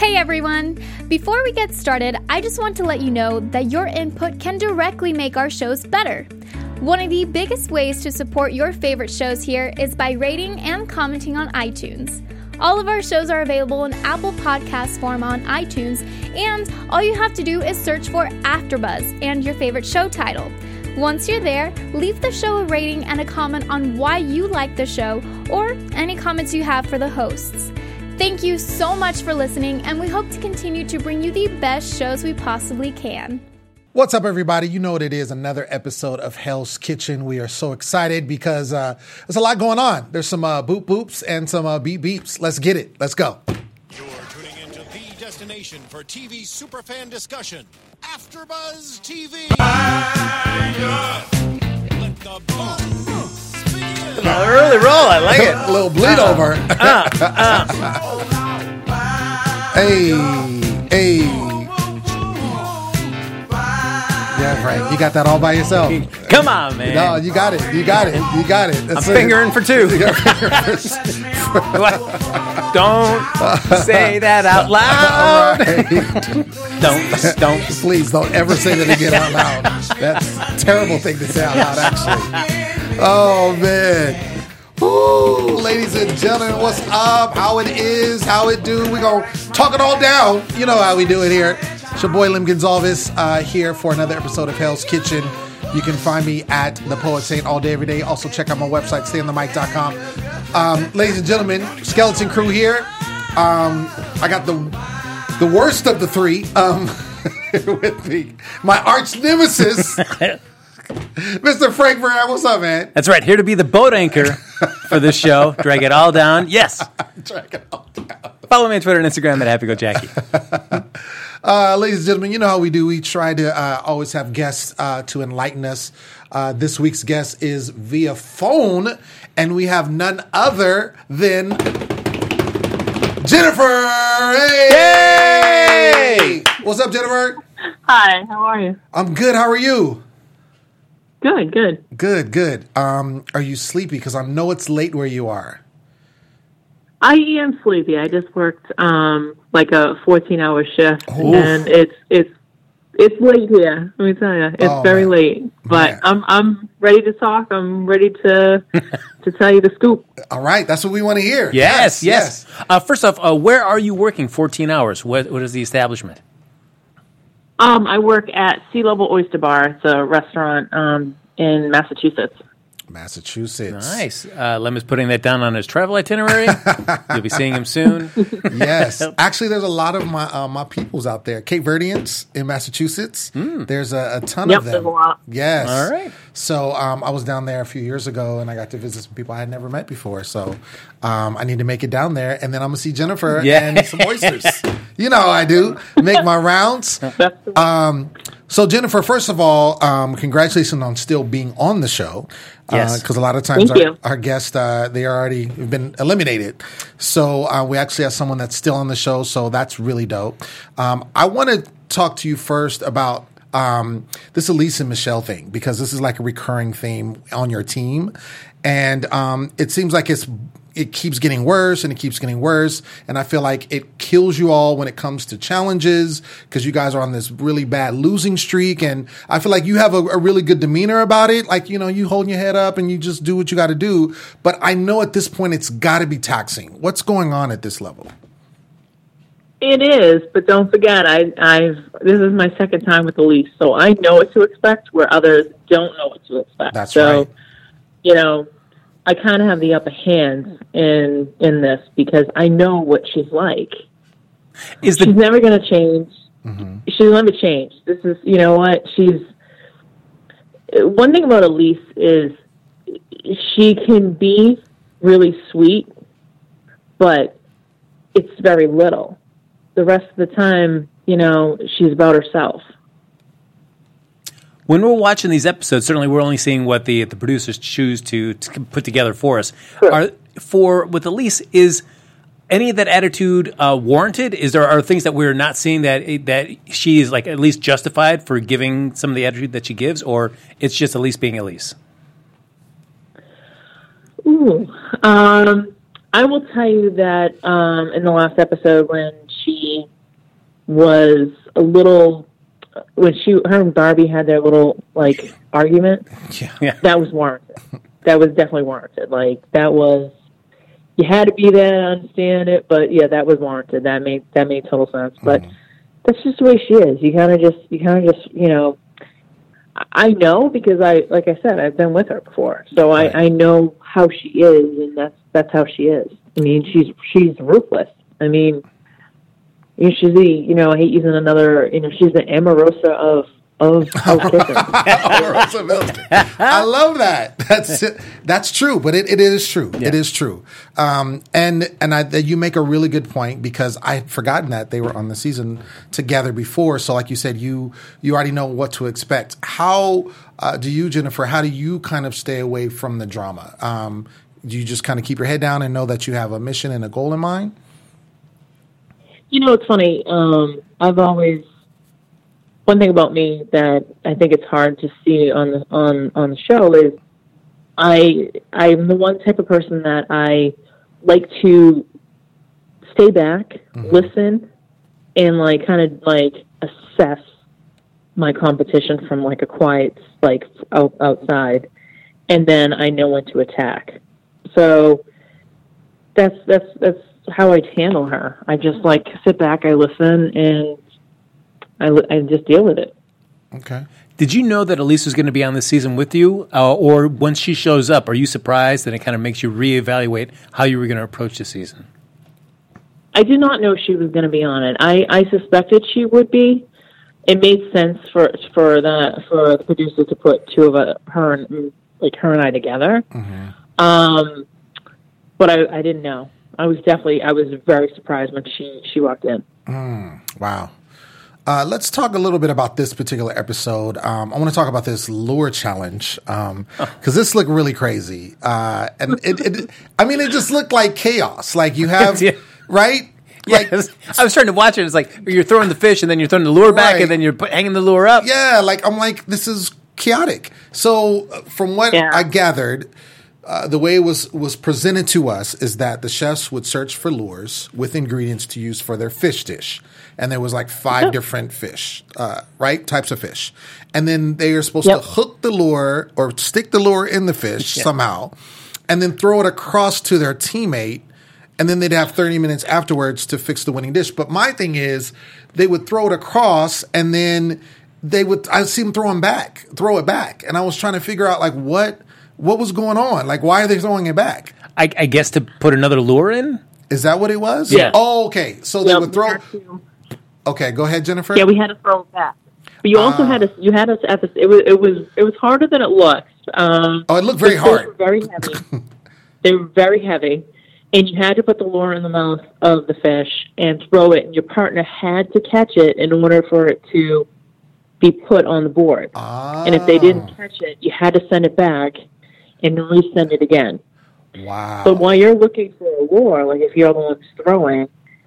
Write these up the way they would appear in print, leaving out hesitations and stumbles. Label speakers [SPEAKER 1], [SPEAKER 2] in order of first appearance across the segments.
[SPEAKER 1] Hey everyone! Before we get started, I just want to let you know that your input can directly make our shows better. One of the biggest ways to support your favorite shows here is by rating and commenting on iTunes. All of our shows are available in Apple Podcast form on iTunes, and all you have to do is search for AfterBuzz and your favorite show title. Once you're there, leave the show a rating and a comment on why you like the show or any comments you have for the hosts. Thank you so much for listening, and we hope to continue to bring you the best shows we possibly can.
[SPEAKER 2] What's up, everybody? You know what it is, another episode of Hell's Kitchen. We are so excited because there's a lot going on. There's some boop boops and some beep beeps. Let's get it. Let's go.
[SPEAKER 3] You're tuning into the destination for TV superfan discussion, AfterBuzz TV. Let the buzz begin.
[SPEAKER 4] Early roll, I like it.
[SPEAKER 2] A little bleed over. Hey. Yeah, right. You got that all by yourself.
[SPEAKER 4] Come on, man.
[SPEAKER 2] No, you got it. That's
[SPEAKER 4] I'm fingering for two. Don't say that out loud.
[SPEAKER 2] Right. Don't. Please don't ever say that again out loud. That's a terrible thing to say out loud, actually. Oh, man. Ooh, ladies and gentlemen, what's up? How it is? How it do? We're going to talk it all down. You know how we do it here. It's your boy Lim Gonzalez here for another episode of Hell's Kitchen. You can find me at The Poet Saint all day, every day. Also, check out my website, stayonthemic.com. Ladies and gentlemen, Skeleton Crew here. I got the worst of the three with me. My arch nemesis, Mr. Frank Moran. What's up, man?
[SPEAKER 4] That's right. Here to be the boat anchor for this show. Drag it all down. Yes.
[SPEAKER 2] Drag it all down.
[SPEAKER 4] Follow me on Twitter and Instagram at HappyGoJackie.
[SPEAKER 2] Ladies and gentlemen, you know how we do. We try to always have guests to enlighten us. This week's guest is via phone, and we have none other than Jennifer. Hey! What's up, Jennifer?
[SPEAKER 5] Hi, how are you?
[SPEAKER 2] I'm good. How are you?
[SPEAKER 5] Good.
[SPEAKER 2] Good. Are you sleepy? Because I know it's late where you are.
[SPEAKER 5] I am sleepy. I just worked like a 14-hour shift,
[SPEAKER 2] Oof.
[SPEAKER 5] and it's late here. Let me tell you, it's very late. But I'm ready to talk. I'm ready to tell you the scoop.
[SPEAKER 2] All right, that's what we want to hear.
[SPEAKER 4] Yes. First off, where are you working 14 hours? What is the establishment?
[SPEAKER 5] I work at Sea Level Oyster Bar. It's a restaurant in Massachusetts.
[SPEAKER 2] Nice.
[SPEAKER 4] Lem is putting that down on his travel itinerary. You'll be seeing him soon.
[SPEAKER 2] Yes. Actually, there's a lot of my peoples out there. Cape Verdeans in Massachusetts. There's a ton of them.
[SPEAKER 5] There's a lot.
[SPEAKER 2] Yes.
[SPEAKER 4] All right.
[SPEAKER 2] So I was down there a few years ago, and I got to visit some people I had never met before. So I need to make it down there, and then I'm going to see Jennifer and some oysters. You know how I do. Make my rounds. So, Jennifer, first of all, congratulations on still being on the show.
[SPEAKER 4] Yes.
[SPEAKER 2] Because a lot of times our guests, they already have been eliminated. So we actually have someone that's still on the show, so that's really dope. I want to talk to you first about this Elise and Michelle thing, because this is like a recurring theme on your team. And it seems like it keeps getting worse and it keeps getting worse. And I feel like it kills you all when it comes to challenges, because you guys are on this really bad losing streak. And I feel like you have a really good demeanor about it. Like, you know, you holding your head up and you just do what you got to do. But I know at this point it's got to be taxing. What's going on at this level?
[SPEAKER 5] It is, but don't forget, this is my second time with Elise, so I know what to expect where others don't know what to expect.
[SPEAKER 2] That's right.
[SPEAKER 5] You know, I kind of have the upper hand in this because I know what she's like. She's never going to change. Mm-hmm. She'll never change. This is, you know what? One thing about Elise is she can be really sweet, but it's very little. The rest of the time, you know, she's about herself.
[SPEAKER 4] When we're watching these episodes, certainly we're only seeing what the producers choose to put together for us.
[SPEAKER 5] Sure.
[SPEAKER 4] With Elise, is any of that attitude warranted? Are things that we're not seeing that she is like at least justified for giving some of the attitude that she gives, or it's just Elise being Elise?
[SPEAKER 5] I will tell you that in the last episode when she was a little, when her and Barbie had their little, like, argument,
[SPEAKER 4] Yeah.
[SPEAKER 5] that was warranted. That was definitely warranted. Like, that was, you had to be there to understand it, but yeah, that was warranted. That made total sense. But that's just the way she is. You kind of just, you know, I know because like I said, I've been with her before, so I know how she is, and that's how she is. I mean, she's ruthless. I mean, she's the, you know, I hate using another, you know, she's the Omarosa of kissing.
[SPEAKER 2] I love that. That's true, but it is true.
[SPEAKER 4] Yeah.
[SPEAKER 2] It is true. You make a really good point, because I had forgotten that they were on the season together before. So, like you said, you already know what to expect. How do you, Jennifer? How do you kind of stay away from the drama? Do you just kind of keep your head down and know that you have a mission and a goal in mind?
[SPEAKER 5] You know, it's funny. I've always, one thing about me that I think it's hard to see on the show is I'm the one type of person that I like to stay back, listen, and like kind of like assess my competition from like a quiet, like outside, and then I know when to attack. So that's how I handle her. I just like sit back, I listen, and I just deal with it.
[SPEAKER 2] Okay.
[SPEAKER 4] Did you know that Elise was going to be on this season with you? Or once she shows up, are you surprised that it kind of makes you reevaluate how you were going to approach the season?
[SPEAKER 5] I did not know she was going to be on it. I suspected she would be. It made sense for the producers to put two of her and I together. But I didn't know. I was very surprised when she walked in.
[SPEAKER 2] Wow. Let's talk a little bit about this particular episode. I want to talk about this lure challenge because this looked really crazy, and it just looked like chaos. Like you have right. Like,
[SPEAKER 4] I was trying to watch it. It's like you're throwing the fish, and then you're throwing the lure back, and then you're hanging the lure up.
[SPEAKER 2] Yeah, I'm like, this is chaotic. So from what I gathered, the way it was presented to us is that the chefs would search for lures with ingredients to use for their fish dish. And there was like 5 different fish, types of fish. And then they are supposed to hook the lure or stick the lure in the fish somehow, and then throw it across to their teammate. And then they'd have 30 minutes afterwards to fix the winning dish. But my thing is, they would throw it across, and then I'd see them throw it back. And I was trying to figure out like what was going on? Like, why are they throwing it back?
[SPEAKER 4] I guess to put another lure in?
[SPEAKER 2] Is that what it was?
[SPEAKER 4] Yeah.
[SPEAKER 2] Oh, okay. So they would throw. Okay, go ahead, Jennifer.
[SPEAKER 5] Yeah, we had to throw it back. But you also had us at this. It was harder than it looked.
[SPEAKER 2] It looked very hard.
[SPEAKER 5] They were very heavy. They were very heavy, and you had to put the lure in the mouth of the fish and throw it, and your partner had to catch it in order for it to be put on the board. And if they didn't catch it, you had to send it back and resend it again.
[SPEAKER 2] Wow.
[SPEAKER 5] But while you're looking for a lure, like if you're the one throwing,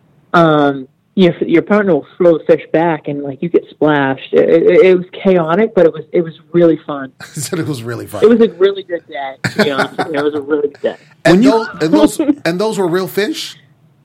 [SPEAKER 5] your partner will throw the fish back, and like you get splashed. It was chaotic, but it was really fun.
[SPEAKER 2] He said it was really fun.
[SPEAKER 5] It was a really good day. To be honest with you. It was a really good day.
[SPEAKER 2] And those were real fish?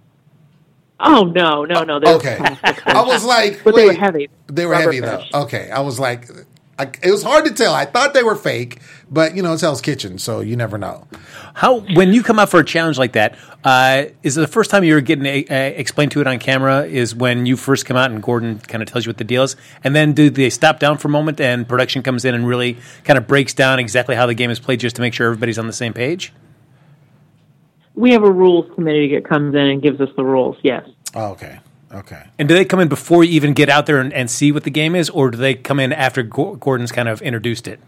[SPEAKER 5] Oh no! They
[SPEAKER 2] okay. I was like,
[SPEAKER 5] but they were heavy.
[SPEAKER 2] They were heavy though. Okay, I was like, it was hard to tell. I thought they were fake, but it's Hell's Kitchen, so you never know.
[SPEAKER 4] When you come out for a challenge like that, is it the first time you're getting explained to it on camera? Is when you first come out and Gordon kind of tells you what the deal is, and then do they stop down for a moment and production comes in and really kind of breaks down exactly how the game is played, just to make sure everybody's on the same page?
[SPEAKER 5] We have a rules committee that comes in and gives us the rules. Yes.
[SPEAKER 2] Oh, okay.
[SPEAKER 4] And do they come in before you even get out there and see what the game is, or do they come in after Gordon's kind of introduced it?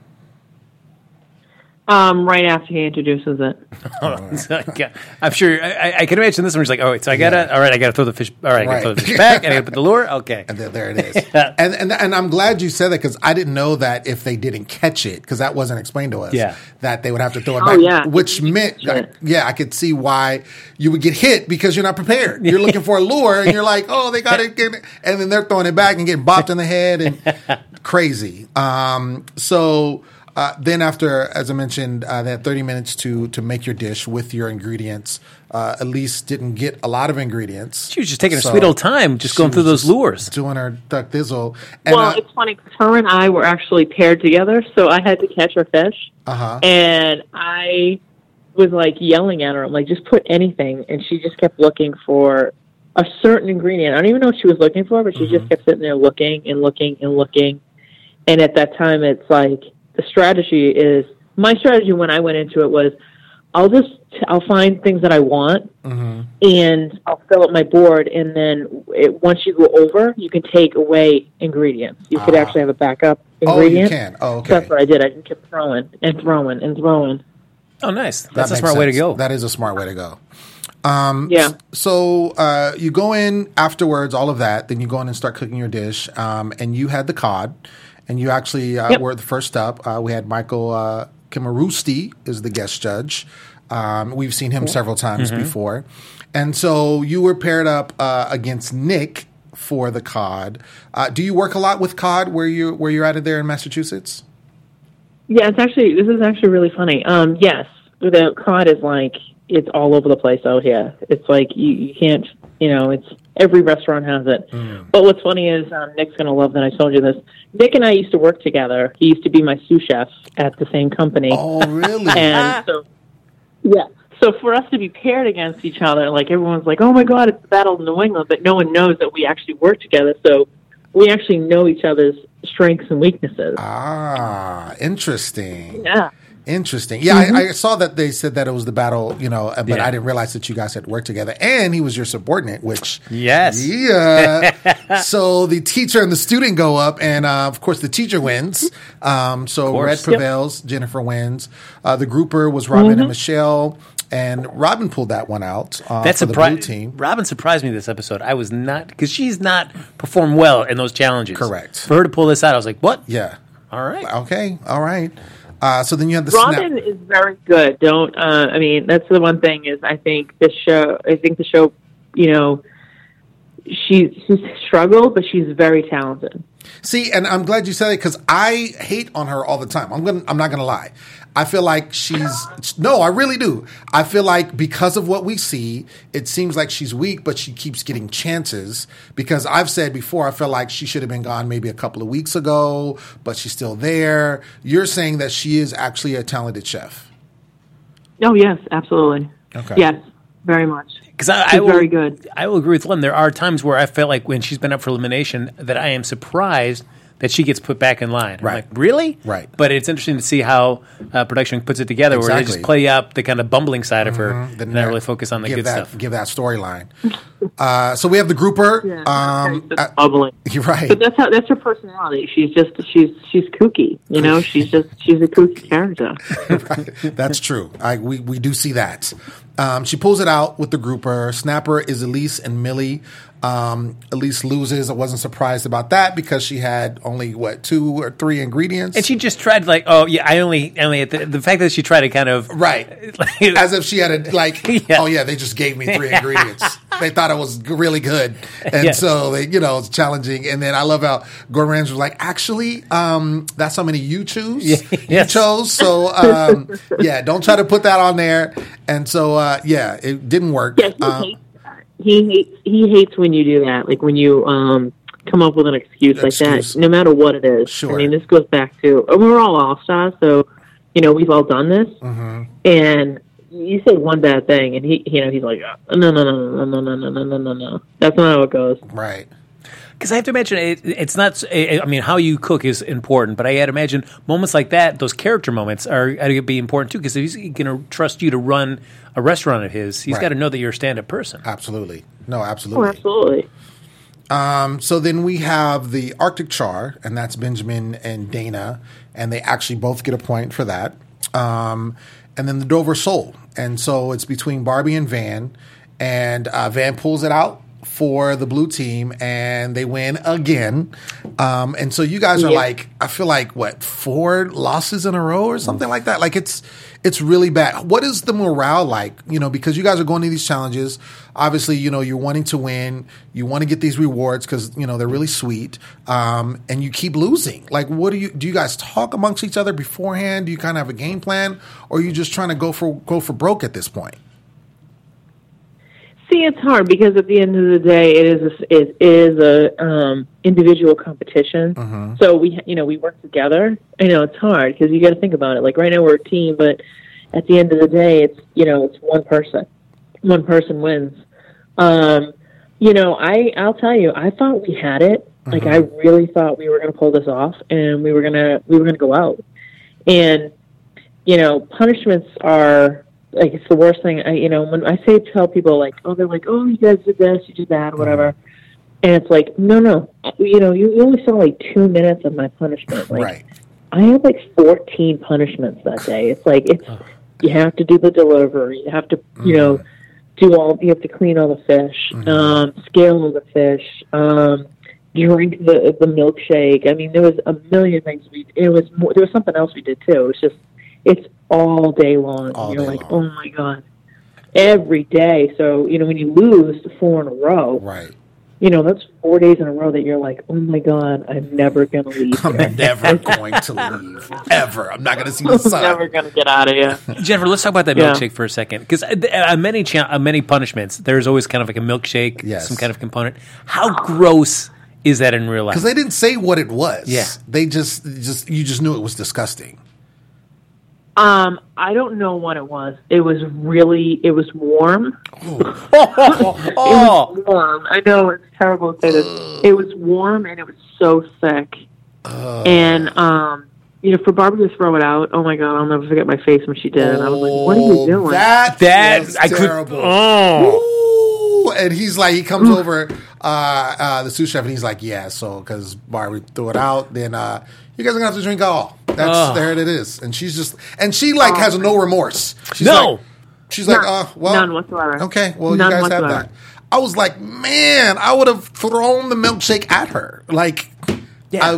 [SPEAKER 5] Right after he introduces it.
[SPEAKER 4] I'm sure. I can imagine this one. He's like, "Oh, so I gotta throw the fish. All right, I gotta throw the fish back, and I gotta put the lure. Okay,
[SPEAKER 2] and there it is. and I'm glad you said that, because I didn't know that if they didn't catch it, because that wasn't explained to us.
[SPEAKER 4] Yeah.
[SPEAKER 2] That they would have to throw it back.
[SPEAKER 5] Yeah.
[SPEAKER 2] Which meant, I could see why you would get hit, because you're not prepared. You're looking for a lure, and you're like, oh, they got it, and then they're throwing it back and getting bopped in the head and crazy. So. then after, as I mentioned, they had 30 minutes to make your dish with your ingredients. Elise didn't get a lot of ingredients.
[SPEAKER 4] She was just taking a sweet old time, just going through those lures.
[SPEAKER 2] Doing her duck thizzle. And,
[SPEAKER 5] well, it's funny because her and I were actually paired together, so I had to catch her fish. And I was like yelling at her, I'm like, just put anything. And she just kept looking for a certain ingredient. I don't even know what she was looking for, but she just kept sitting there looking and looking and looking. And at that time, it's like, my strategy when I went into it was, I'll find things that I want, and I'll fill up my board, and then once you go over, you can take away ingredients. You could actually have a backup ingredient.
[SPEAKER 2] Oh, you can. Oh, okay.
[SPEAKER 5] So that's what I did. I just kept throwing and throwing and throwing.
[SPEAKER 4] Oh, nice. That's a smart way to go.
[SPEAKER 2] That is a smart way to go. So you go in afterwards, all of that, then you go in and start cooking your dish, and you had the cod, and you actually were the first up. We had Michael Kimarusti is the guest judge. We've seen him several times before. And so you were paired up against Nick for the cod. Do you work a lot with cod where you're at it there in Massachusetts?
[SPEAKER 5] Yeah, this is actually really funny. Yes, the cod is like, it's all over the place out here. It's like you can't, it's every restaurant has it. But what's funny is Nick's going to love that I told you this. Nick and I used to work together. He used to be my sous chef at the same company.
[SPEAKER 2] Oh, really?
[SPEAKER 5] And so, yeah. So for us to be paired against each other, like everyone's like, oh my God, it's the Battle of New England, but no one knows that we actually work together. So we actually know each other's strengths and weaknesses.
[SPEAKER 2] Ah, interesting.
[SPEAKER 5] Yeah.
[SPEAKER 2] Interesting. Yeah, I saw that they said that it was the battle, but I didn't realize that you guys had worked together. And he was your subordinate, which...
[SPEAKER 4] Yes.
[SPEAKER 2] Yeah. So the teacher and the student go up, and of course the teacher wins. So Red prevails, Jennifer wins. The grouper was Robin and Michelle, and Robin pulled that one out for the blue team.
[SPEAKER 4] Robin surprised me this episode. I was not... Because she's not performed well in those challenges.
[SPEAKER 2] Correct.
[SPEAKER 4] For her to pull this out, I was like, what?
[SPEAKER 2] Yeah.
[SPEAKER 4] All right.
[SPEAKER 2] Okay. All right. So then you have the
[SPEAKER 5] Robin is very good. That's the one thing is I think the show, she's struggled, but she's very talented.
[SPEAKER 2] See, and I'm glad you said it because I hate on her all the time. I'm not gonna lie. I feel like I really do. I feel like because of what we see, it seems like she's weak, but she keeps getting chances. Because I've said before, I feel like she should have been gone maybe a couple of weeks ago, but she's still there. You're saying that she is actually a talented chef.
[SPEAKER 5] Oh yes, absolutely.
[SPEAKER 2] Okay.
[SPEAKER 5] Yes, very much.
[SPEAKER 4] Because I will,
[SPEAKER 5] very good.
[SPEAKER 4] I will agree with Lynn. There are times where I felt like when she's been up for elimination that I am surprised that she gets put back in line. I'm like, really?
[SPEAKER 2] Right.
[SPEAKER 4] But it's interesting to see how production puts it together where they just play up the kind of bumbling side of her and not really focus on the good stuff.
[SPEAKER 2] Give that storyline. So we have the grouper.
[SPEAKER 5] Yeah, bubbling.
[SPEAKER 2] You're right.
[SPEAKER 5] But that's her personality. She's kooky. She's a kooky character.
[SPEAKER 2] Right. That's true. We do see that. She pulls it out with the grouper. Snapper is Elise and Millie. Elise loses. I wasn't surprised about that because she had only 2 or 3 ingredients,
[SPEAKER 4] and she just tried I only had the fact that she tried to kind of
[SPEAKER 2] as if she had they just gave me 3 ingredients. They thought it was really good, and so they it's challenging. And then I love how Gordon Ramsay was like, actually, that's how many you choose. You chose, so don't try to put that on there. And so it didn't work.
[SPEAKER 5] Yeah, he hates when you do that, like when you come up with an excuse like that, no matter what it is.
[SPEAKER 2] Sure.
[SPEAKER 5] I mean, this goes back to we're all stars, so we've all done this, and you say one bad thing, and he's like, no, that's not how it goes.
[SPEAKER 2] Right.
[SPEAKER 4] Because I have to imagine it's not. How you cook is important, but I had to imagine moments like that, those character moments, are going to be important too. Because if he's going to trust you to run a restaurant of his, he's got to know that you're a stand-up person.
[SPEAKER 2] Absolutely. No, absolutely.
[SPEAKER 5] Oh, absolutely.
[SPEAKER 2] So then we have the Arctic Char, and that's Benjamin and Dana, and they actually both get a point for that. And then the Dover Sole, and so it's between Barbie and Van, and Van pulls it out. for the blue team, and they win again. And so you guys are like, I feel like, what, 4 losses in a row or something like that? Like, it's really bad. What is the morale like? You know, because you guys are going to these challenges. Obviously, you know, you're wanting to win. You want to get these rewards because, you know, they're really sweet. And you keep losing. Like, what do you guys talk amongst each other beforehand? Do you kind of have a game plan? Or are you just trying to go for broke at this point?
[SPEAKER 5] See, it's hard because at the end of the day, it is a individual competition. So we work together. I know it's hard because you got to think about it. Like right now we're a team, but at the end of the day, it's one person. One person wins. I'll tell you, I thought we had it. Like I really thought we were going to pull this off, and we were gonna go out. And punishments are. Like, it's the worst thing. When I tell people, like, oh, they're like, oh, you guys did this, you did that, whatever. And it's like, no. You only saw, like, 2 minutes of my punishment. Like,
[SPEAKER 2] right.
[SPEAKER 5] I had, like, 14 punishments that day. It's like, you have to do the delivery. You have to, you have to clean all the fish, scale all the fish, drink the milkshake. I mean, there was a million things there was something else we did, too. It's all day long. You're like, oh my God, every day. So, when you lose 4 in a row,
[SPEAKER 2] right.
[SPEAKER 5] That's 4 days in a row that you're like, oh my God, I'm never going to leave.
[SPEAKER 2] I'm never going to leave. Ever. I'm not going to see the sun.
[SPEAKER 5] I'm never going to get out of here.
[SPEAKER 4] Jennifer, let's talk about that milkshake for a second. Because many punishments, there's always kind of like a milkshake, some kind of component. How gross is that in real life?
[SPEAKER 2] Because they didn't say what it was.
[SPEAKER 4] Yeah.
[SPEAKER 2] They just knew it was disgusting.
[SPEAKER 5] I don't know what it was. It was warm.
[SPEAKER 2] Oh.
[SPEAKER 5] It was warm. I know it's terrible to say this. It was warm and it was so thick. And, for Barbara to throw it out, oh my God, I'll never forget my face when she did it. I was like, what are you doing?
[SPEAKER 2] That's terrible. And he's like, he comes over, the sous chef, and he's like, yeah, so, because Barbie threw it out, then you guys are going to have to drink all. There it is. And she's just, she has no remorse. She's like, well.
[SPEAKER 5] None whatsoever.
[SPEAKER 2] Okay, well,
[SPEAKER 5] None
[SPEAKER 2] you guys
[SPEAKER 5] whatsoever.
[SPEAKER 2] have that. I was like, man, I would have thrown the milkshake at her. Like,
[SPEAKER 4] I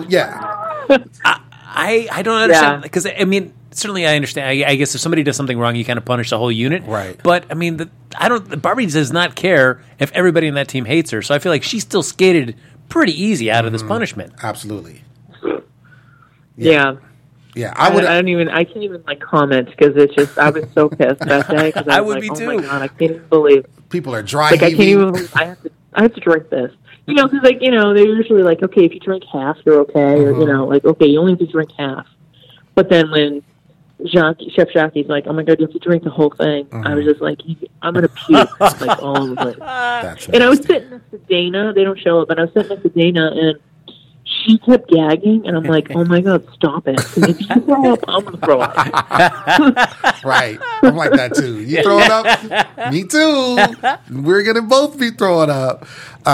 [SPEAKER 4] don't understand. Because, certainly I understand. I guess if somebody does something wrong, you kind of punish the whole unit.
[SPEAKER 2] Right.
[SPEAKER 4] But, Barbie does not care if everybody in that team hates her. So I feel like she still skated pretty easy out of this punishment.
[SPEAKER 2] Absolutely.
[SPEAKER 5] Yeah.
[SPEAKER 2] Yeah,
[SPEAKER 5] I can't even comment because it's just, I was so pissed that day. Cause I would be too. Oh my God, I can't even believe.
[SPEAKER 2] People are dry.
[SPEAKER 5] Like, I can't even believe I have to drink this. Because they're usually like, okay, if you drink half, you're okay. Or, okay, you only have to drink half. But then when Chef Jackie's like, oh my God, you have to drink the whole thing. I was just like, I'm going to puke like all of it. And I was sitting next to Dana. They don't show it, but I was sitting next to Dana, and she kept gagging, and I'm like, oh my God, stop it. Because if you throw up, I'm going to throw up.
[SPEAKER 2] Right. I'm like that too. You throwing up? Me too. We're going to both be throwing up.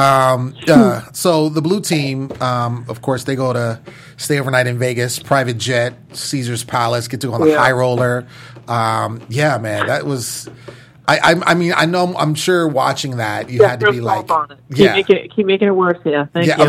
[SPEAKER 2] So the blue team, of course, they go to stay overnight in Vegas, private jet, Caesar's Palace, get to go on the high roller. Man, that was... I know. I'm sure watching that you had to be like,
[SPEAKER 5] keep making it worse. Yeah, thank you.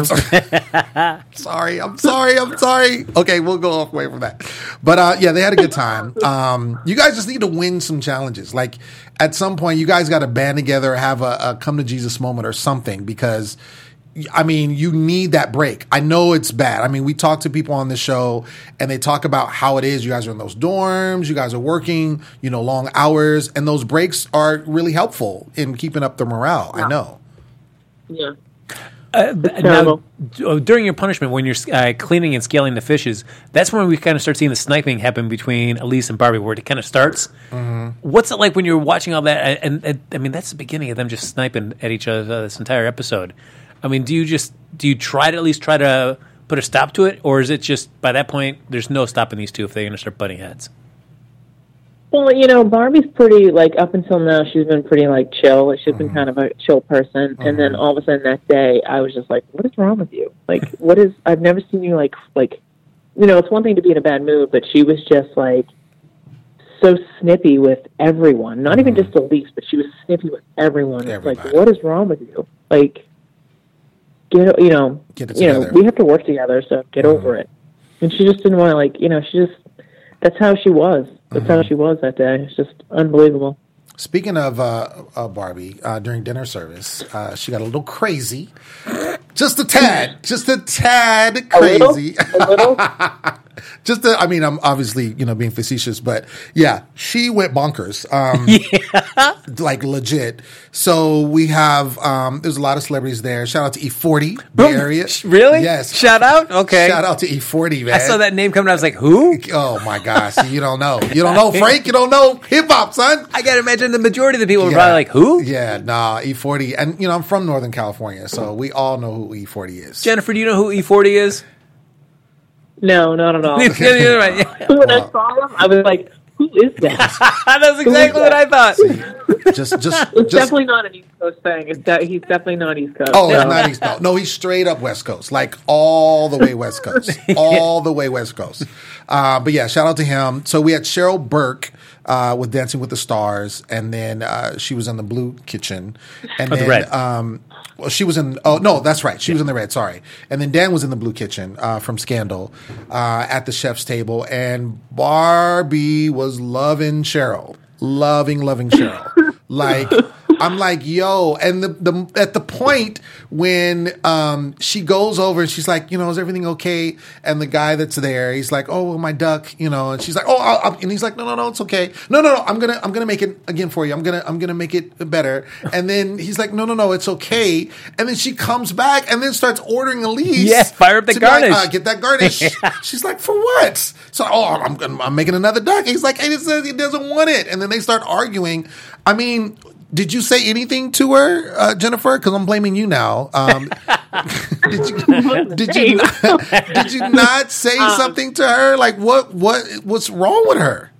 [SPEAKER 2] I'm sorry. Okay, we'll go away from that. But they had a good time. You guys just need to win some challenges. Like at some point, you guys got to band together, have a come to Jesus moment or something, because you need that break. I know it's bad. We talk to people on this show and they talk about how it is. You guys are in those dorms. You guys are working, long hours, and those breaks are really helpful in keeping up the morale. Yeah. I know.
[SPEAKER 5] Yeah.
[SPEAKER 4] Now, during your punishment, when you're cleaning and scaling the fishes, that's when we kind of start seeing the sniping happen between Elise and Barbie, where it kind of starts. What's it like when you're watching all that? And that's the beginning of them just sniping at each other this entire episode. Do you try to put a stop to it, or is it just by that point there's no stopping these two if they're going to start butting heads?
[SPEAKER 5] Well, Barbie's pretty, up until now, she's been pretty, chill. She's been kind of a chill person. And then all of a sudden that day, I was just like, what is wrong with you? I've never seen you, it's one thing to be in a bad mood, but she was just, so snippy with everyone. Not even just Elise, but she was snippy with everyone. It's like, what is wrong with you? Like, get it together. We have to work together, so get over it. And she just didn't want to, like, that's how she was. That's how she was that day. It's just unbelievable.
[SPEAKER 2] Speaking of Barbie, during dinner service, she got a little crazy. Just a tad crazy.
[SPEAKER 5] A little?
[SPEAKER 2] I'm obviously, being facetious, but yeah, she went bonkers. Like legit. So we have, there's a lot of celebrities there. Shout out to E40, the area.
[SPEAKER 4] Really?
[SPEAKER 2] Yes.
[SPEAKER 4] Shout out? Okay.
[SPEAKER 2] Shout out to E40, man.
[SPEAKER 4] I saw that name coming out. I was like, who?
[SPEAKER 2] Oh my gosh. You don't know. You don't know, Frank. You don't know hip hop, son.
[SPEAKER 4] I got to imagine the majority of the people were probably like, who?
[SPEAKER 2] Yeah, nah, E40. And, I'm from Northern California, so we all know who E40 is.
[SPEAKER 4] Jennifer, do you know who E40 is?
[SPEAKER 5] No, not at all.
[SPEAKER 4] Right.
[SPEAKER 5] When I saw him, I was like, who is that?
[SPEAKER 4] That's exactly what I thought.
[SPEAKER 2] Just
[SPEAKER 5] it's definitely not an East Coast thing. He's definitely not East Coast.
[SPEAKER 2] Oh, it's not East Coast. No, he's straight up West Coast, like all the way West Coast, all the way West Coast. But yeah, shout out to him. So we had Cheryl Burke with Dancing with the Stars, and then she was in the Blue Kitchen, and then
[SPEAKER 4] the Red.
[SPEAKER 2] Well, she was in. Oh no, that's right. She was in the Red. Sorry. And then Dan was in the Blue Kitchen from Scandal at the chef's table, and Barbie was loving Cheryl, loving Cheryl. Like, I'm like, yo, and the at the point when she goes over and she's like, is everything okay? And the guy that's there, he's like, oh, my duck, and she's like, oh, and he's like, no, it's okay. No, I'm gonna make it again for you. I'm gonna make it better. And then he's like, no, it's okay. And then she comes back and then starts ordering Elise.
[SPEAKER 4] Yes, fire up the garnish.
[SPEAKER 2] Like, get that garnish. She's like, for what? So, I'm making another duck. He's like, hey, he doesn't want it. And then they start arguing. I mean, did you say anything to her, Jennifer? Because I'm blaming you now. Did you not say something to her? Like, what's wrong with her?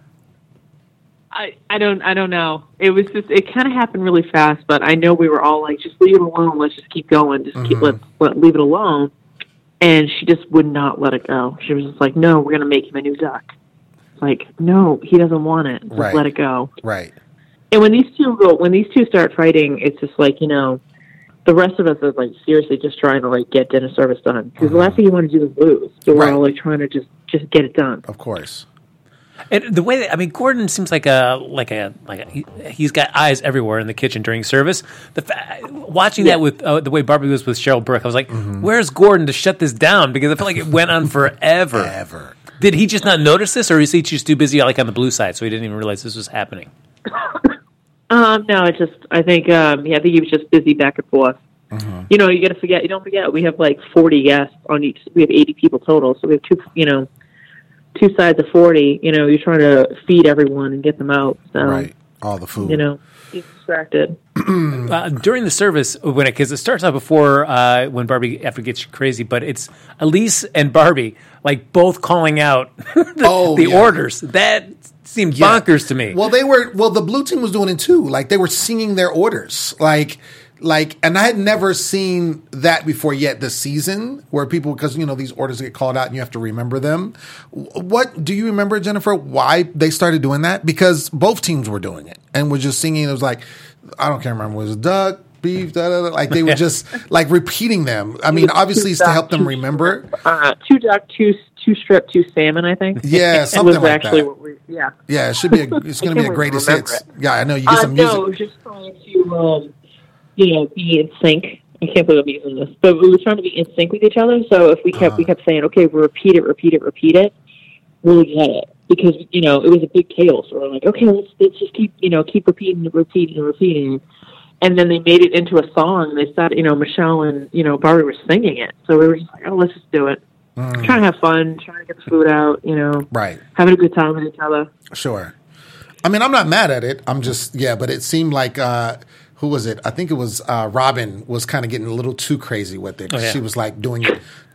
[SPEAKER 5] I don't know. It was just, it kind of happened really fast, but I know we were all like, just leave it alone. Let's just keep going. Just leave it alone. And she just would not let it go. She was just like, no, we're going to make him a new duck. Like, no, he doesn't want it. Just let it go.
[SPEAKER 2] Right.
[SPEAKER 5] And when these two start fighting, it's just like, the rest of us is like seriously just trying to like get dinner service done, because the last thing you want to do is lose. So we're all like trying to just get it done.
[SPEAKER 2] Of course.
[SPEAKER 4] And the way that, Gordon seems like he's got eyes everywhere in the kitchen during service. Watching that with the way Barbie was with Cheryl Burke, I was like, where's Gordon to shut this down? Because I feel like it went on forever. Did he just not notice this, or is he just too busy like on the blue side, so he didn't even realize this was happening?
[SPEAKER 5] No, I think he was just busy back and forth. Mm-hmm. You don't forget, we have like 40 guests on each. We have 80 people total, so we have two sides of 40. You're trying to feed everyone and get them out. So,
[SPEAKER 2] right, all the food.
[SPEAKER 5] He's distracted.
[SPEAKER 4] During the service, because it starts out before when Barbie after gets crazy, but it's Elise and Barbie like both calling out the orders. That seemed bonkers to me.
[SPEAKER 2] Well, the blue team was doing it too. Like they were singing their orders. Like, and I had never seen that before yet this season, where people, because these orders get called out and you have to remember them. What do you remember, Jennifer? Why they started doing that? Because both teams were doing it and were just singing. It was like, I can't remember. Was it duck, beef, like they were just like repeating them. I mean, obviously it's to help them remember.
[SPEAKER 5] 2 duck, 2 strip, 2 salmon, I think.
[SPEAKER 2] Yeah, something like
[SPEAKER 5] actually
[SPEAKER 2] that. Yeah, it should be. It's going to be a greatest hits. Yeah, I know you get some music.
[SPEAKER 5] No, just trying to be in sync. I can't believe I'm using this, but we were trying to be in sync with each other. So if we kept saying, okay, we'll repeat it, we'll get it, because it was a big tale. So we're like, okay, let's just keep repeating. And then they made it into a song. And they started, Michelle and Barbie were singing it. So we were just like, oh, let's just do it. Trying to have fun, trying to get the food out.
[SPEAKER 2] Right,
[SPEAKER 5] having a good time with each other.
[SPEAKER 2] Sure. I mean, I'm not mad at it. I'm just but it seemed like. Who was it? I think it was Robin was kind of getting a little too crazy with it. She was like doing it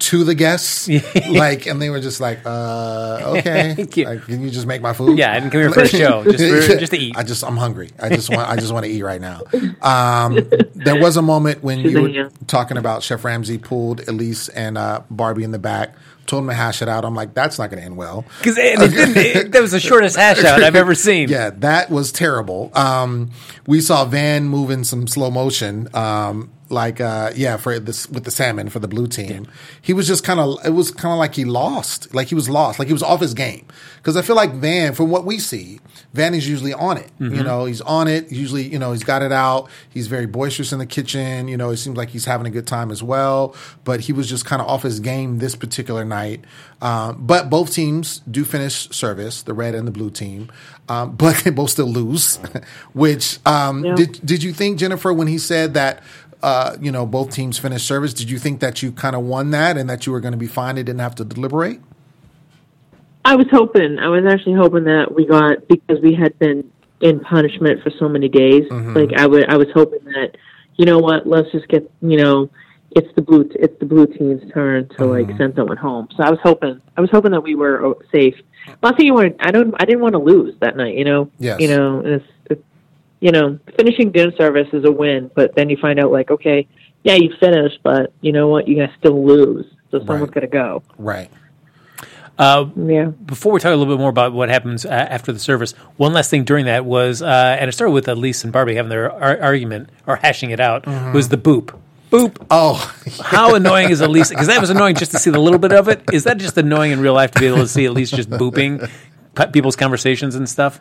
[SPEAKER 2] to the guests, like, and they were just like, okay, like, can you just make my food?
[SPEAKER 4] Yeah, I didn't come here for a show, just to eat.
[SPEAKER 2] I'm hungry. I just want to eat right now. There was a moment when you were talking about Chef Ramsay pulled Elise and Barbie in the back, told them to hash it out. I'm like, that's not going to end well.
[SPEAKER 4] Because that was the shortest hash out I've ever seen.
[SPEAKER 2] Yeah, that was terrible. We saw Van move in some slow motion. For this with the salmon for the blue team, he was just it was kind of like he lost, like he was off his game. Because I feel like Van, from what we see, Van is usually on it. Mm-hmm. You know, he's on it. Usually, you know, he's got it out. He's very boisterous in the kitchen. You know, it seems like he's having a good time as well. But he was just kind of off his game this particular night. But both teams do finish service, the red and the blue team. But they both still lose. Which did you think, Jennifer, when he said that? Both teams finished service. Did you think that you kind of won that and that you were going to be fine and didn't have to deliberate?
[SPEAKER 5] I was actually hoping that we got, because we had been in punishment for so many days. Mm-hmm. Like I was hoping that, you know what, let's just get, it's the blue team's turn to like send someone home. So I was hoping that we were safe. But I didn't want to lose that night.
[SPEAKER 2] Yes.
[SPEAKER 5] And it's finishing dinner service is a win, but then you find out, like, okay, yeah, you finished, but you know what? You're going to still lose. So someone's going to go.
[SPEAKER 2] Right.
[SPEAKER 4] Before we talk a little bit more about what happens after the service, one last thing during that was, and it started with Elise and Barbie having their argument, or hashing it out, was the boop. Boop.
[SPEAKER 2] Oh.
[SPEAKER 4] How annoying is Elise? Because that was annoying just to see the little bit of it. Is that just annoying in real life to be able to see Elise just booping people's conversations and stuff?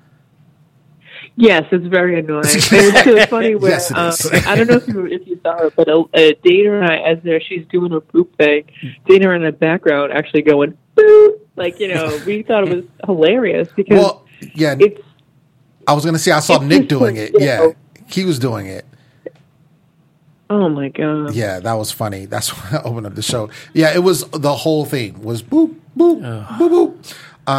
[SPEAKER 5] Yes, it's very annoying. It's funny where
[SPEAKER 2] yes,
[SPEAKER 5] I don't know if you saw it, but Dana and I, she's doing her poop thing, Dana in the background actually going boop, like we thought it was hilarious because
[SPEAKER 2] I was going to say I saw Nick doing it. Yeah, he was doing it.
[SPEAKER 5] Oh my god!
[SPEAKER 2] Yeah, that was funny. That's when I opened up the show. Yeah, it was the whole thing was boop boop boop boop.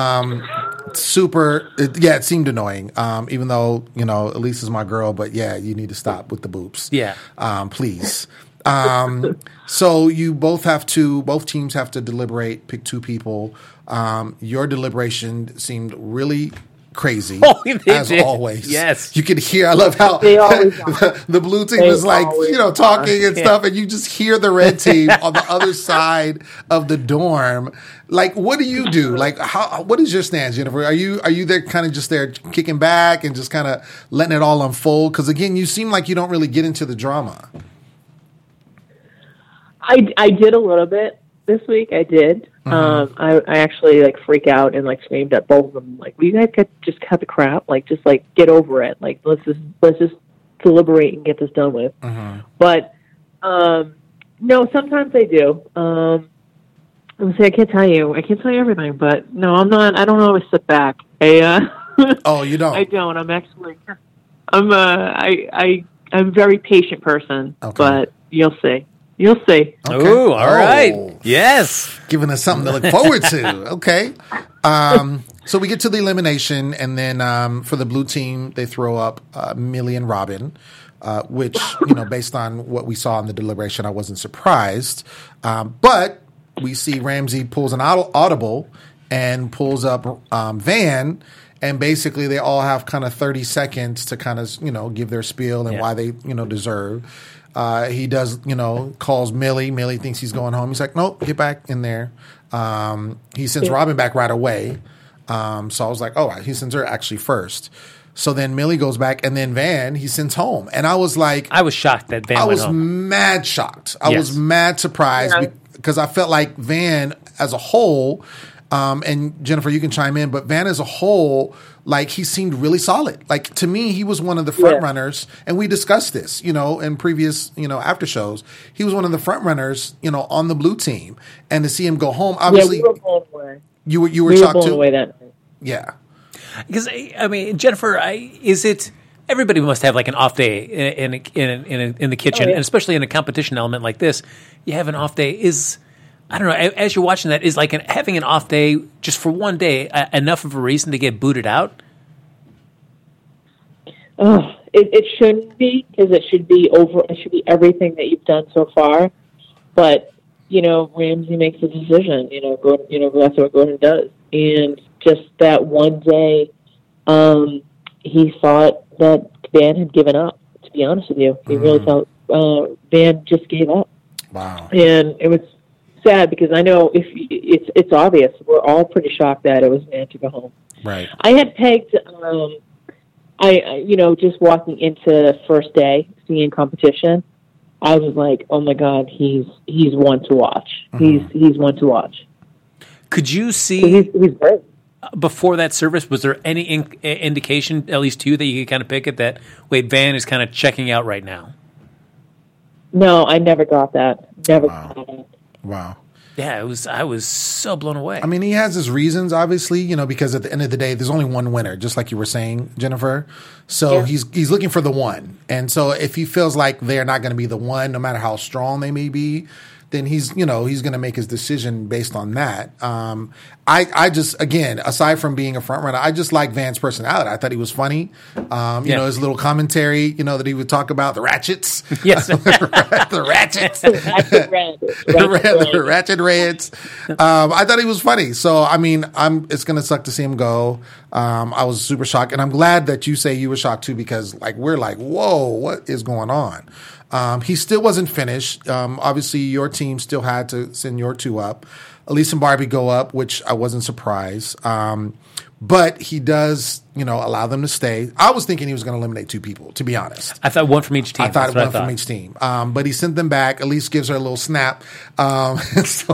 [SPEAKER 2] It seemed annoying. Even though, Elise is my girl, but yeah, you need to stop with the boops.
[SPEAKER 4] Yeah.
[SPEAKER 2] Please. So both teams have to deliberate, pick two people. Your deliberation seemed really crazy, always.
[SPEAKER 4] Yes.
[SPEAKER 2] You could hear, I love how the blue team is like, talking and stuff, and you just hear the red team on the other side of the dorm. Like, what do you do? Like, what is your stance, Jennifer? Are you there kind of just there kicking back and just kind of letting it all unfold? Because again, you seem like you don't really get into the drama.
[SPEAKER 5] I did a little bit this week. I did. I actually freak out and screamed at both of them. Like, will you guys just cut the crap? Like, just get over it. Like, let's just deliberate and get this done with. But no, sometimes I do. I can't tell you everything, but no, I'm not. I don't always sit back.
[SPEAKER 2] Oh, you don't?
[SPEAKER 5] I don't. I'm a very patient person, but you'll see. You'll see.
[SPEAKER 2] Okay.
[SPEAKER 4] Oh, all right. Yes.
[SPEAKER 2] Giving us something to look forward to. Okay. So we get to the elimination, and then for the blue team, they throw up Millie and Robin, which, based on what we saw in the deliberation, I wasn't surprised. But we see Ramsay pulls an audible and pulls up Van, and basically they all have kind of 30 seconds to kind of, give their spiel and why they, deserve. He does, calls Millie. Millie thinks he's going home. He's like, nope, get back in there. He sends Robin back right away. So I was like, oh, he sends her actually first. So then Millie goes back, and then Van, he sends home. And I was like...
[SPEAKER 4] I was shocked that Van went home.
[SPEAKER 2] I was mad shocked. I was mad surprised because I felt like Van as a whole... and Jennifer, you can chime in, but Van as a whole, he seemed really solid. Like, to me, he was one of the front runners, and we discussed this, in previous, after shows. He was one of the front runners, on the blue team, and to see him go home, obviously,
[SPEAKER 5] we were blown away.
[SPEAKER 2] You were
[SPEAKER 5] shocked
[SPEAKER 2] too.
[SPEAKER 5] Blown away that night.
[SPEAKER 2] Yeah,
[SPEAKER 4] because Jennifer, is it? Everybody must have an off day in the kitchen, and especially in a competition element like this, you have an off day. I don't know. As you're watching that, is having an off day just for one day enough of a reason to get booted out?
[SPEAKER 5] It shouldn't be, because it should be over. It should be everything that you've done so far. But Ramsey makes a decision. That's what Gordon does. And just that one day, he thought that Van had given up. To be honest with you, he really felt Van just gave up.
[SPEAKER 2] Wow.
[SPEAKER 5] And it was sad because I know if it's obvious, we're all pretty shocked that it was Van to go home.
[SPEAKER 2] Right.
[SPEAKER 5] I had pegged. Just walking into first day, seeing competition, I was like, oh my God, he's one to watch. He's one to watch.
[SPEAKER 4] Could you see
[SPEAKER 5] he's great.
[SPEAKER 4] Before that service? Was there any indication, at least to you, that you could kind of pick it that Van is kind of checking out right now?
[SPEAKER 5] No, I never got that. Never got that.
[SPEAKER 2] Wow.
[SPEAKER 4] Yeah, I was so blown away.
[SPEAKER 2] I mean, he has his reasons, obviously, because at the end of the day, there's only one winner, just like you were saying, Jennifer. So he's looking for the one. And so if he feels like they're not going to be the one, no matter how strong they may be, then he's going to make his decision based on that. I just, again, aside from being a front runner, I just like Van's personality. I thought he was funny. His little commentary, that he would talk about the ratchets.
[SPEAKER 4] Yes.
[SPEAKER 2] the ratchets. The ratchet reds. I thought he was funny. So, I mean, it's going to suck to see him go. I was super shocked. And I'm glad that you say you were shocked too, because we're like, whoa, what is going on? He still wasn't finished. Obviously, your team still had to send your two up. Elise and Barbie go up, which I wasn't surprised. But he does, allow them to stay. I was thinking he was going to eliminate two people, to be honest.
[SPEAKER 4] I thought one from each team.
[SPEAKER 2] I thought one from each team. But he sent them back. Elise gives her a little snap. So,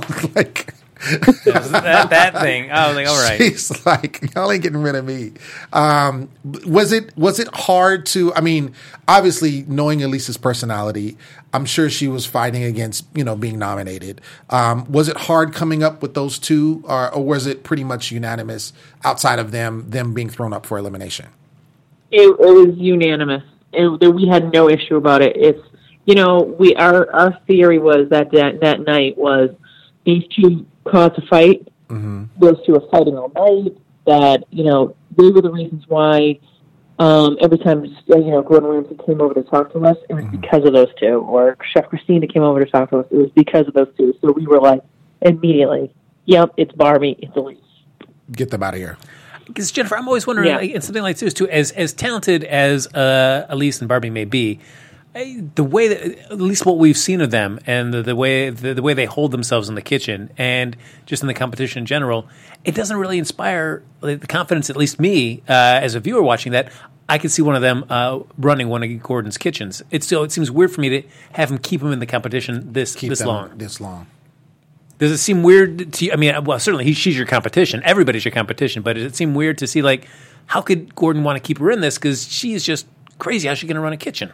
[SPEAKER 4] that thing. I was like, all right.
[SPEAKER 2] She's like, y'all ain't getting rid of me. Was it hard to? I mean, obviously, knowing Elise's personality, I'm sure she was fighting against being nominated. Was it hard coming up with those two, or was it pretty much unanimous outside of them being thrown up for elimination?
[SPEAKER 5] It was unanimous. We had no issue about it. It's our theory was that night was these two caused a fight. Those two were fighting all night. That they were the reasons why every time Gordon Ramsay came over to talk to us, it was because of those two. Or Chef Christina came over to talk to us, it was because of those two. So we were like immediately, "Yep, it's Barbie, it's Elise.
[SPEAKER 2] Get them out of here."
[SPEAKER 4] Because Jennifer, I'm always wondering, in something like this too, as talented as Elise and Barbie may be, the way that, at least what we've seen of them, and the way they hold themselves in the kitchen and just in the competition in general, it doesn't really inspire the confidence. At least me, as a viewer watching that, I could see one of them running one of Gordon's kitchens. It seems weird for me to have him keep him in the competition this long.
[SPEAKER 2] This long.
[SPEAKER 4] Does it seem weird to you? I mean, well, certainly she's your competition. Everybody's your competition. But does it seem weird to see, how could Gordon want to keep her in this? Because she is just crazy. How's she going to run a kitchen?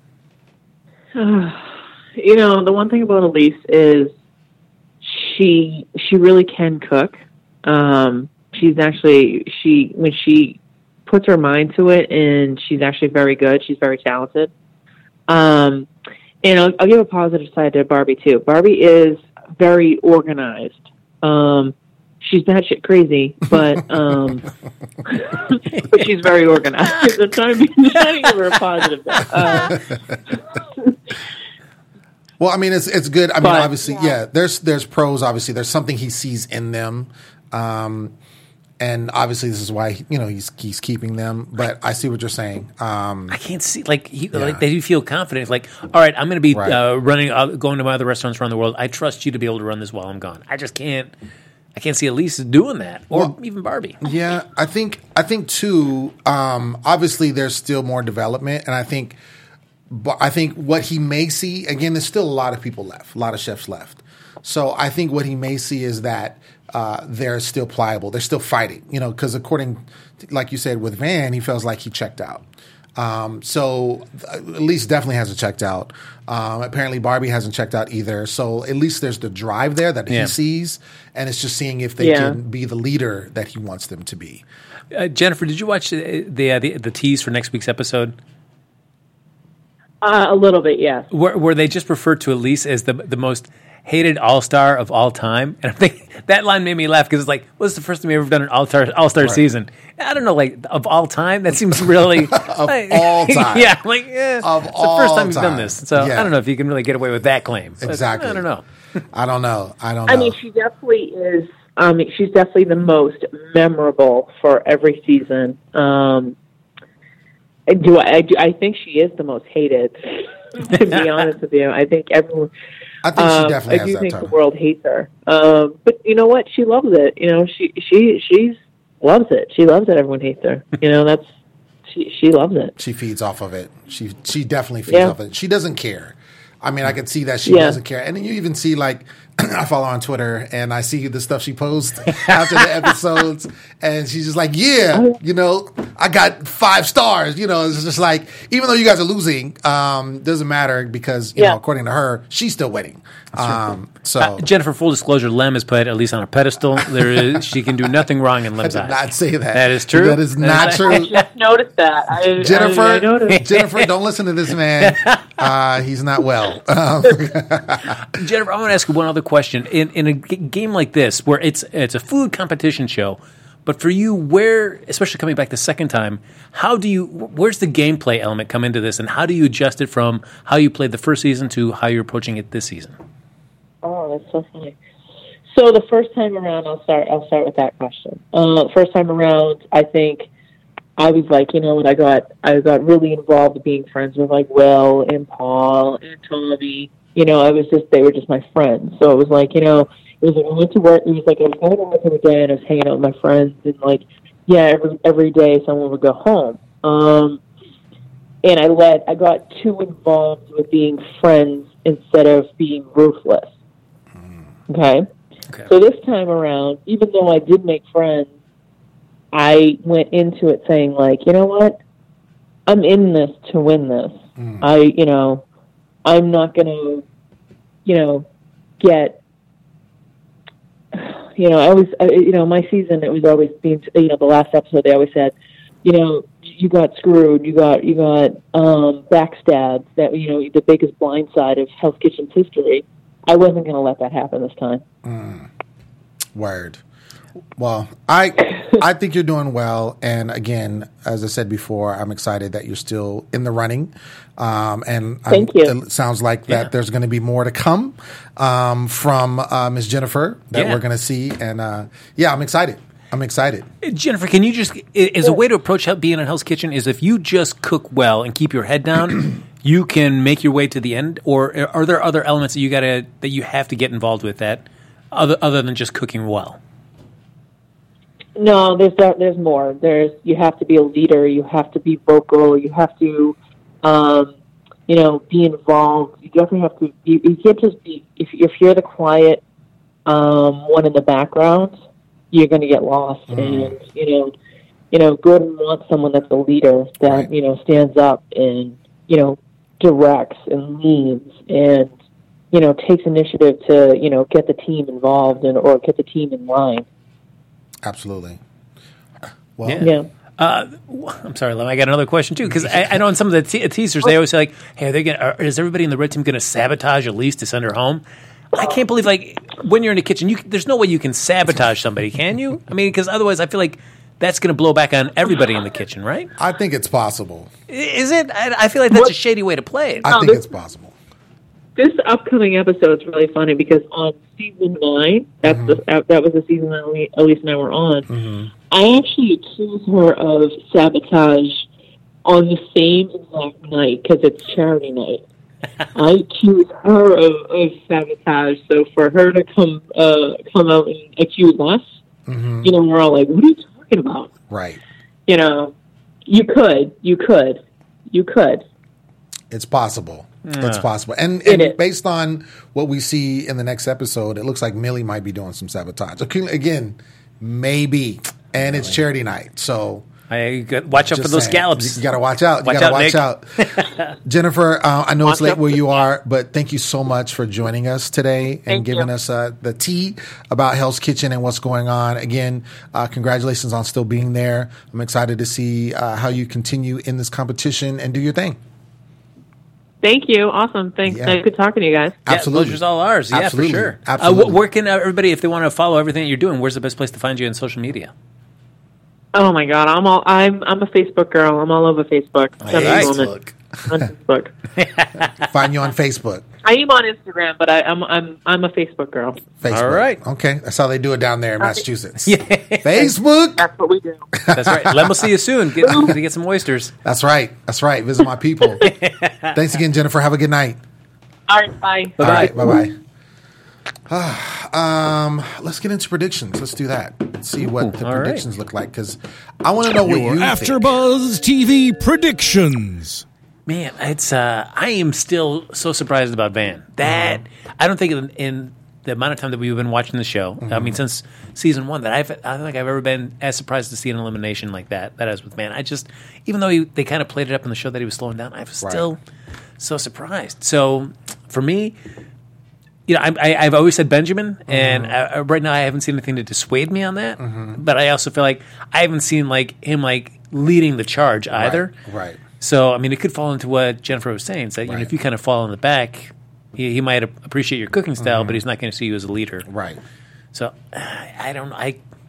[SPEAKER 5] The one thing about Elise is she really can cook. She's actually, when she puts her mind to it, and she's actually very good. She's very talented. And I'll give a positive side to Barbie too. Barbie is very organized. She's batshit crazy, but but she's very organized. I'm trying to give her a positive.
[SPEAKER 2] Well, I mean, it's good. I mean, obviously, there's pros. Obviously, there's something he sees in them, and obviously, this is why he's keeping them. But I see what you're saying.
[SPEAKER 4] I can't see they do feel confident. Like, all right, I'm going to be running, going to my other restaurants around the world. I trust you to be able to run this while I'm gone. I just can't. I can't see Elise doing that, or even Barbie.
[SPEAKER 2] Yeah, I think too. Obviously, there's still more development, and I think what he may see again, there's still a lot of people left, a lot of chefs left. So I think what he may see is that they're still pliable, they're still fighting. Because according, like you said, with Van, he feels like he checked out. So Elise definitely hasn't checked out. Apparently Barbie hasn't checked out either. So at least there's the drive there that he sees, and it's just seeing if they can be the leader that he wants them to be.
[SPEAKER 4] Jennifer, did you watch the tease for next week's episode?
[SPEAKER 5] A little bit, yes.
[SPEAKER 4] Where they just referred to Elise as the most hated All-Star of all time. And I'm thinking, that line made me laugh because it's like, what's the first time we ever done an All-Star season? I don't know, like, of all time? That seems really...
[SPEAKER 2] of all time.
[SPEAKER 4] Yeah, like, it's the first time you've done this. So
[SPEAKER 2] Yeah.
[SPEAKER 4] I don't know if you can really get away with that claim. But
[SPEAKER 2] Exactly.
[SPEAKER 4] I don't know.
[SPEAKER 2] I don't know.
[SPEAKER 5] I mean, she definitely is. She's definitely the most memorable for every season. I think she is the most hated. To be honest with you, I think everyone.
[SPEAKER 2] I think she definitely
[SPEAKER 5] I
[SPEAKER 2] has
[SPEAKER 5] do
[SPEAKER 2] that
[SPEAKER 5] think
[SPEAKER 2] term.
[SPEAKER 5] the world hates her. But you know what? She loves it. You know, she loves it. She loves it. Everyone hates her. You know, that's she loves it.
[SPEAKER 2] She feeds off of it. She definitely feeds off of it. She doesn't care. I mean, I can see that she doesn't care. And then you even see, like, I follow her on Twitter, and I see the stuff she posts after the episodes, and she's just like, you know, I got 5 stars. You know, it's just like, even though you guys are losing, doesn't matter because, you know, according to her, she's still winning. So
[SPEAKER 4] Jennifer, full disclosure, Lem is put at least on a pedestal. She can do nothing wrong in Lem's
[SPEAKER 2] I
[SPEAKER 4] eyes.
[SPEAKER 2] did not say that.
[SPEAKER 4] That is true.
[SPEAKER 2] That is not true.
[SPEAKER 5] I just noticed that.
[SPEAKER 2] Jennifer,
[SPEAKER 5] I noticed.
[SPEAKER 2] Jennifer, don't listen to this man. He's not well.
[SPEAKER 4] Jennifer, I want to ask you one other question. In a game like this, where it's a food competition show, but for you, where, especially coming back the second time, where's the gameplay element come into this, and how do you adjust it from how you played the first season to how you're approaching it this season?
[SPEAKER 5] Oh, that's so funny. So the first time around, I'll start with that question. First time around, I think I was like, you know what, I got really involved with being friends with like Will and Paul and Tommy. You know, they were just my friends. So it was like, you know, it was like I went to work. It was like I was going to work every day, and I was hanging out with my friends, and like, yeah, every day someone would go home. And I got too involved with being friends instead of being ruthless. Okay. So this time around, even though I did make friends, I went into it saying like, you know what, I'm in this to win this. I'm not going to, get, my season, it was always being, the last episode, they always said, you got screwed, you got backstabbed, that, the biggest blindside of Hell's Kitchen's history. I wasn't going to let that happen this time.
[SPEAKER 2] Word. Well, I think you're doing well, and again, as I said before, I'm excited that you're still in the running.
[SPEAKER 5] Thank you.
[SPEAKER 2] It sounds like that there's going to be more to come from Ms. Jennifer that we're going to see, and I'm excited. I'm excited.
[SPEAKER 4] Jennifer, can you just, as a way to approach being in Hell's Kitchen, is if you just cook well and keep your head down, you can make your way to the end, or are there other elements that you have to get involved with that other than just cooking well?
[SPEAKER 5] No, there's more. You have to be a leader. You have to be vocal. You have to, be involved. You definitely have to. You can't just be. If you're the quiet one in the background, you're going to get lost. And Gordon wants someone that's a leader that stands up and directs and leads and takes initiative to get the team involved or get the team in line.
[SPEAKER 2] Absolutely.
[SPEAKER 5] Well, yeah.
[SPEAKER 4] I'm sorry, Lem. I got another question too, because I know in some of the teasers they always say like, "Hey, is everybody in the red team going to sabotage Elise to send her home?" I can't believe when you're in the kitchen, there's no way you can sabotage somebody, can you? I mean, because otherwise, I feel like that's going to blow back on everybody in the kitchen, right?
[SPEAKER 2] I think it's possible.
[SPEAKER 4] Is it? I feel like that's a shady way to play it.
[SPEAKER 2] I think it's possible.
[SPEAKER 5] This upcoming episode is really funny because on season 9, that was the season that Elise and I were on, I actually accused her of sabotage on the same exact night because it's charity night. I accused her of sabotage, so for her to come out and accuse us, we're all like, what are you talking about?
[SPEAKER 2] Right.
[SPEAKER 5] You could.
[SPEAKER 2] It's possible. It's possible. And based on what we see in the next episode, it looks like Millie might be doing some sabotage. Again, maybe. And it's charity night. So
[SPEAKER 4] watch out for those scallops.
[SPEAKER 2] You got to watch out. You got to watch out. Jennifer, I know it's late where you are, but thank you so much for joining us today and giving us the tea about Hell's Kitchen and what's going on. Again, congratulations on still being there. I'm excited to see how you continue in this competition and do your thing.
[SPEAKER 5] Thank you. Awesome. Thanks.
[SPEAKER 2] Yeah.
[SPEAKER 5] Good talking to you guys.
[SPEAKER 2] Absolutely.
[SPEAKER 4] Pleasure's all ours. Yeah,
[SPEAKER 2] Absolutely.
[SPEAKER 4] for sure.
[SPEAKER 2] Absolutely.
[SPEAKER 4] Where can everybody, if they want to follow everything that you're doing, where's the best place to find you on social media?
[SPEAKER 5] Oh my God, I'm a Facebook girl. I'm all over Facebook.
[SPEAKER 2] Facebook.
[SPEAKER 5] On Facebook.
[SPEAKER 2] Find you on Facebook.
[SPEAKER 5] I am on Instagram, but I'm a Facebook girl.
[SPEAKER 2] Facebook.
[SPEAKER 4] All right.
[SPEAKER 2] Okay. That's how they do it down there in Massachusetts. Facebook.
[SPEAKER 5] That's what we do.
[SPEAKER 4] That's right. Len will see you soon. Get some oysters.
[SPEAKER 2] That's right. That's right. Visit my people. Thanks again, Jennifer. Have a good night.
[SPEAKER 5] All right, bye.
[SPEAKER 2] All right. Bye-bye. Let's get into predictions. Let's do that. Let's see what the predictions look like, because I want to know what you think.
[SPEAKER 3] AfterBuzz TV predictions.
[SPEAKER 4] Man, it's I am still so surprised about Van. That I don't think in the amount of time that we've been watching the show, I mean, since season 1, that I don't think I've ever been as surprised to see an elimination like that as with Van. I just, even though they kind of played it up in the show that he was slowing down, I was still so surprised. So for me, you know, I've always said Benjamin, and right now I haven't seen anything to dissuade me on that. But I also feel like I haven't seen him leading the charge either.
[SPEAKER 2] Right.
[SPEAKER 4] So I mean, it could fall into what Jennifer was saying. So you know, if you kind of fall in the back, he might appreciate your cooking style, but he's not going to see you as a leader.
[SPEAKER 2] Right.
[SPEAKER 4] So I don't know.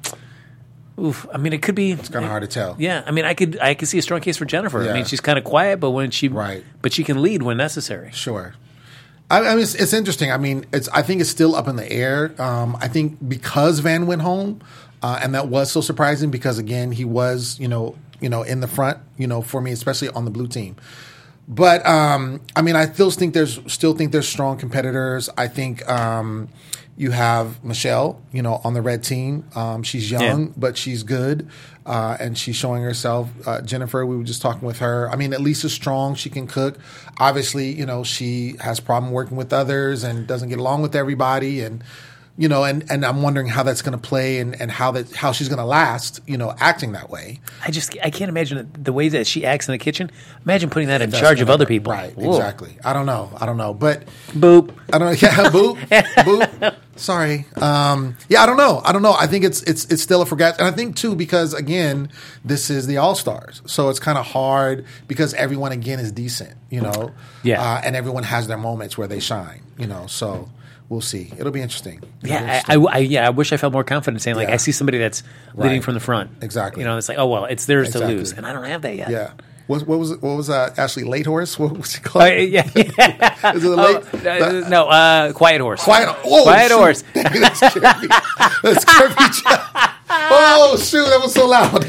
[SPEAKER 4] I mean, it could be.
[SPEAKER 2] It's kind of hard to tell.
[SPEAKER 4] Yeah, I mean, I could see a strong case for Jennifer.
[SPEAKER 2] Yeah.
[SPEAKER 4] I mean, she's kind of quiet, but when but she can lead when necessary.
[SPEAKER 2] Sure. I mean, it's interesting. I mean, I think it's still up in the air. I think because Van went home, and that was so surprising because again he was in the front, for me, especially on the blue team. But I mean, I still think there's strong competitors. I think you have Michelle, on the red team. She's young, but she's good, and she's showing herself. Jennifer, we were just talking with her. I mean, at least is strong. She can cook. Obviously, she has problem working with others and doesn't get along with everybody, and and I'm wondering how that's going to play and how she's going to last, acting that way. I
[SPEAKER 4] can't imagine the way that she acts in the kitchen. Imagine putting that in charge of other people.
[SPEAKER 2] Right, Whoa. Exactly. I don't know, but
[SPEAKER 4] boop.
[SPEAKER 2] I don't know. Yeah, boop, boop. Sorry. Yeah, I don't know. I think it's still a forget, and I think too because again, this is the All-Stars, so it's kind of hard because everyone again is decent,
[SPEAKER 4] Yeah,
[SPEAKER 2] and everyone has their moments where they shine, so. We'll see. It'll be interesting.
[SPEAKER 4] I wish I felt more confident saying I see somebody that's leading from the front.
[SPEAKER 2] Exactly.
[SPEAKER 4] It's like, oh well, it's theirs to lose, and I don't have that yet.
[SPEAKER 2] Yeah. What was Ashley Late Horse? What was it called?
[SPEAKER 4] Yeah.
[SPEAKER 2] Is it a late?
[SPEAKER 4] No, Quiet Horse.
[SPEAKER 2] Quiet Horse. That's Kirby. That's Kirby. Oh shoot! That was so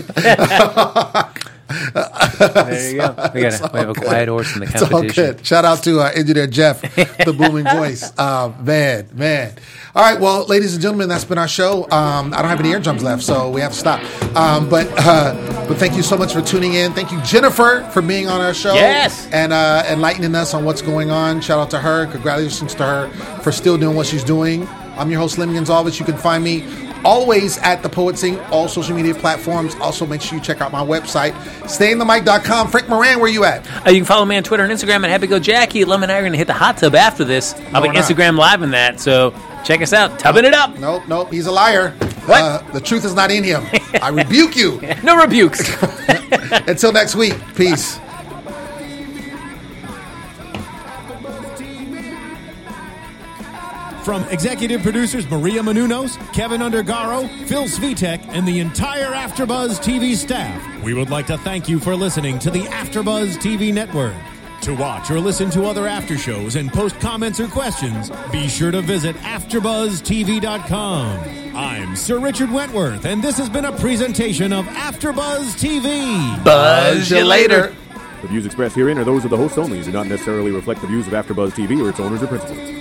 [SPEAKER 2] loud.
[SPEAKER 4] There you go. We have a quiet horse in the competition.
[SPEAKER 2] It's all good. Shout out to engineer Jeff, the booming voice. Man. All right, well, ladies and gentlemen, that's been our show. I don't have any eardrums left, so we have to stop. But thank you so much for tuning in. Thank you, Jennifer, for being on our show.
[SPEAKER 4] Yes.
[SPEAKER 2] And enlightening us on what's going on. Shout out to her. Congratulations to her for still doing what she's doing. I'm your host, Lim Gonzalez. You can find me always at The Poet Sing, all social media platforms. Also, make sure you check out my website, stayinthemic.com. Frank Moran, where you at?
[SPEAKER 4] You can follow me on Twitter and Instagram at HappyGoJackie. Lemon and I are going to hit the hot tub after this. I'll be Instagram live in that, so check us out. Tubbing it up.
[SPEAKER 2] Nope, he's a liar.
[SPEAKER 4] What?
[SPEAKER 2] The truth is not in him. I rebuke you.
[SPEAKER 4] No rebukes.
[SPEAKER 2] Until next week, peace.
[SPEAKER 3] From executive producers Maria Menounos, Kevin Undergaro, Phil Svitek, and the entire AfterBuzz TV staff, we would like to thank you for listening to the AfterBuzz TV network. To watch or listen to other after shows and post comments or questions, be sure to visit AfterBuzzTV.com. I'm Sir Richard Wentworth, and this has been a presentation of AfterBuzz TV.
[SPEAKER 4] Buzz you later.
[SPEAKER 6] The views expressed herein are those of the hosts only and do not necessarily reflect the views of AfterBuzz TV or its owners or principals.